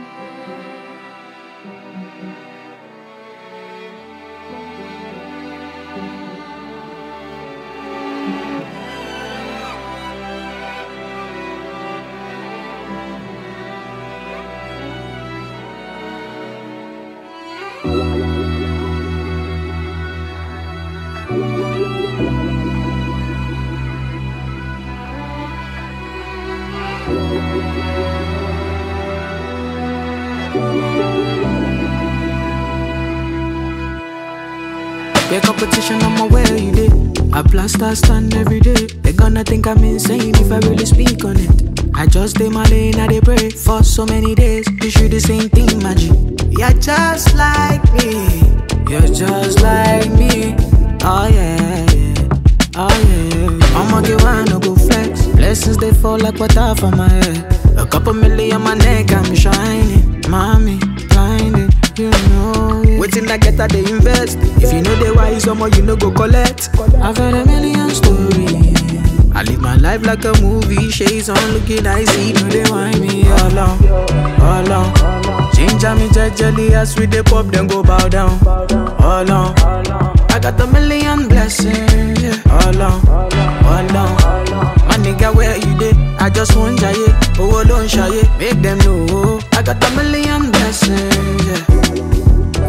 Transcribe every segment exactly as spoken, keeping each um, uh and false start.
Get competition on my way, you did. I blast I stand every day. They gonna think I'm insane if I really speak on it. I just stay my lane, I dey pray for so many days. You should the same thing, magic. You're just like me. You're just like me. Oh yeah, yeah. Oh yeah. I'ma get one, no go flex. Blessings they fall like water from my head. A couple million on my neck, I'm shining. Mommy, blinded, you know it. Waiting I get that they invest. If you know they wise, some more you know go collect. I've heard a million stories. I live my life like a movie. Shades on, looking icy. No they whine me all on, all on. Ginger me jejely as we dey pop, then go bow down. All on. I got a million blessings. Yeah. All on, all on. My nigga, where you dey? I just want jaye, oh don't shy, make them know. I got a million blessings. Yeah.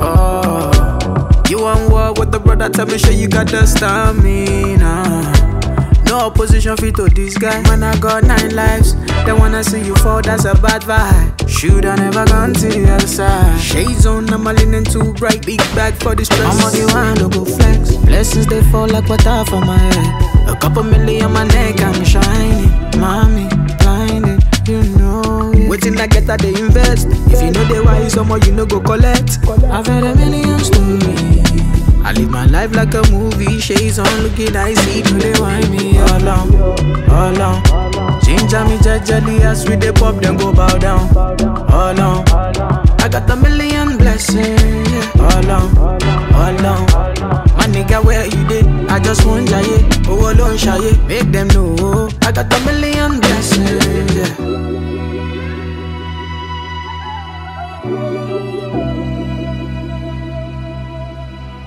Oh, you want war with the brother? Tell me, sure you got the stamina. No opposition fit to this guy. Man, I got nine lives. They wanna see you fall, that's a bad vibe. Should I never gone to the other side? Shades on, I'm a linen too bright. Big bag for this place. I'ma get one to go flex. Blessings they fall like water from my head. A couple million on my neck, I'm shining. Mommy, blinded, you know it. Waiting I get that they invest. If you know they wise, some more you know go collect. I've heard a million stories. I live my life like a movie. Shades on, looking icy. Do they whine me all on, all on. Ginger me jejely as we dey pop, then go bow down. All on. I got a million blessings. Yeah. All on, all on. My nigga, where you dey? I just want jaye, oh don't shy, make them know. I got a million blessings. Yeah.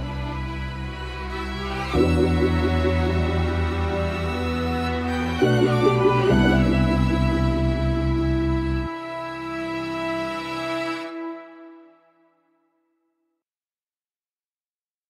Thank you.